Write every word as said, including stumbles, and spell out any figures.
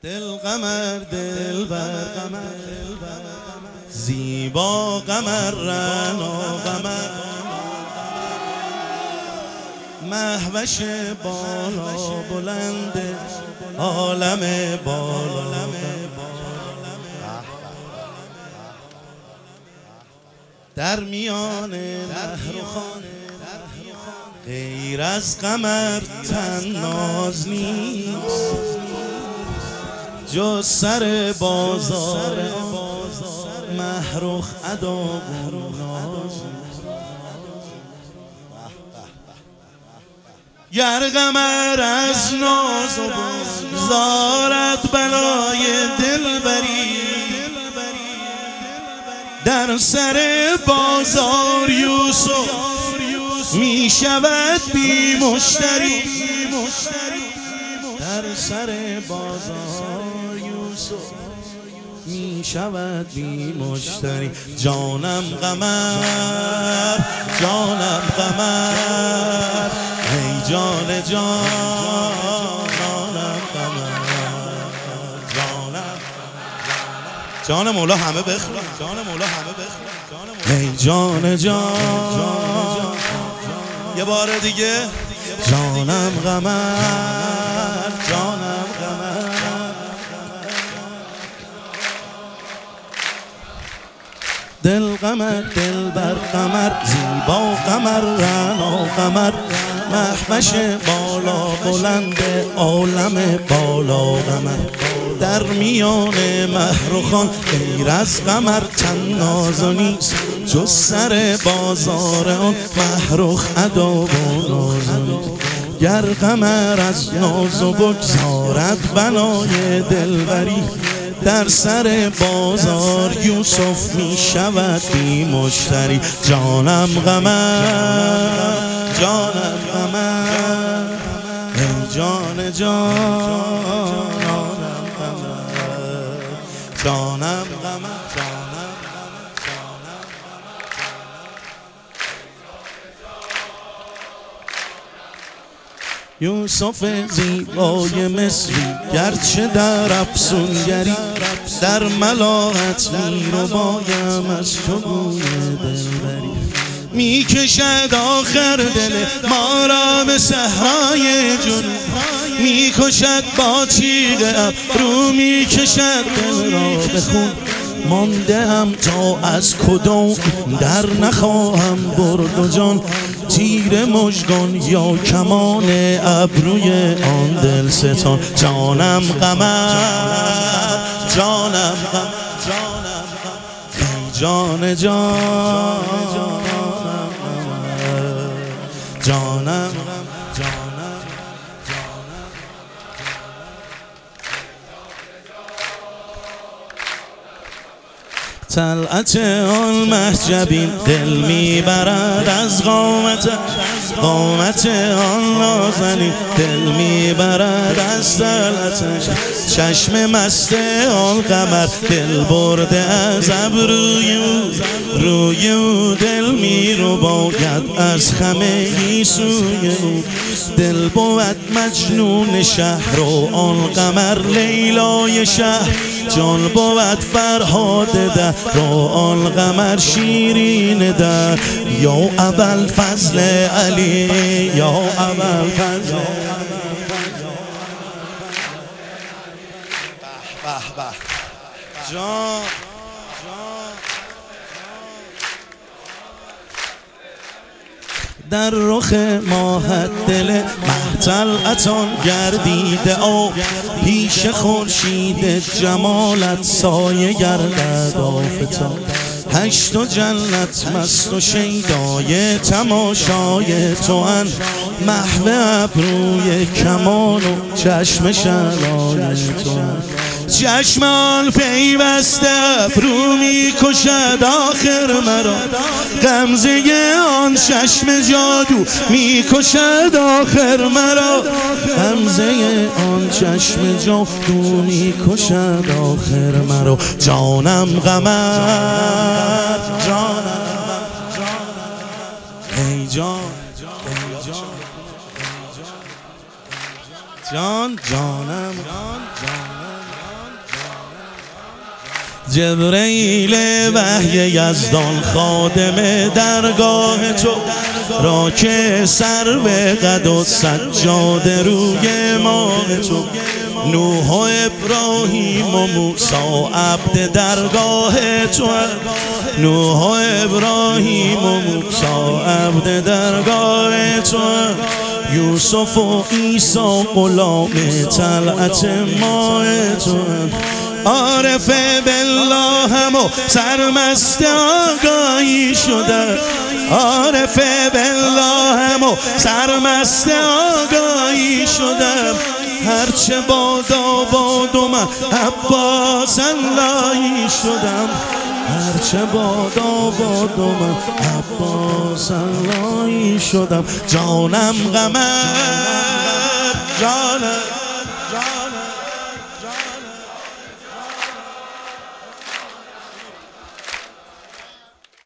دل قمر دل بر قمر زیبا قمر رنا قمر مهوش بالا بلند عالم بالا در میان نهر و خانه غیر از قمر طناز نیست جز سر بازار مهرخ ادا و ناز گر قمر از ناز و بگذارد بلای دلبری در سر بازار یوسف می شود بی مشتری در سر بازار یوسف می شود بی مشتری جانم قمر جانم قمر ای جان جانم قمر جانم جان مولا همه بخون جان مولا همه بخون ای جان جان یه بار دیگه جانم قمر جانم قمر دل قمر دل بر قمر زیبا قمر رنا قمر مهوش بالا بلند عالم بالا قمر در میان مهر و خان غیر از قمر طناز نیست جز سر بازار آن مهرخ ادا و ناز گر قمر از ناز و بگذارد بلای دلبری در سر بازار یوسف می شود بی مشتری جانم قمر جانم قمر ای جان جان جانم قمر جانم یوسف زیبای مصری گرچه در افسونگری در ملاحت می رو بایم از تو بوی دلبری می کشد آخر دل ما را به صحرای جنون می کشد با تیغ ابرو می کشد دل را به خون مانده ام تا از کدوم در نخواهم برد و جان تیر مژگان یا کمان ابروی آن دل ستان جانم قمر جانم قمر جانم قمر جان جان جانم طلعت آن محجبین دل میبرد از قامت قامت آن نازنین دل میبرد از طلعتش چشم مست آن قمر دل برده از ابروی روی او دل میرو باید از خمه سوی او دل بود مجنون شهر و آن قمر لیلای شهر جان بود فرهاد ده رو آن قمر شیرین در یا ابوالفضل علی یا ابوالفضل به به جان در رخ ماهت دل محطلعتان گردیده آب پیش خورشید جمالت سایه گردد آفتاب هشت و جنت مست و شیدای تماشای تو ان محو ابروی کمان و چشم شرای تو ان چشم آن پیوسته ابرو می کشد آخر مرا غمزه آن چشم جادو می کشد آخر مرا غمزه آن چشم جادو می کشد آخر مرا جانم قمر جانم ای جان جان جانم جانم جبرئیل وحی یزدان خادم درگاه تو را که سر به قد و سجاد روی ماه تو، نوح و ابراهیم و موسی عبد درگاه تو، نوح و ابراهیم و موسی عبد درگاه تو، یوسف و عیسی غلام طلعت ماه تو، عارف بالله هم و سرمست آگاهی شده، عارف بالله هم و سرمست آگاهی شده، هرچه بادا باد و من عباس اللهی شدم، هرچه بادا باد و من عباس اللهی شدم، جانم غمه جانم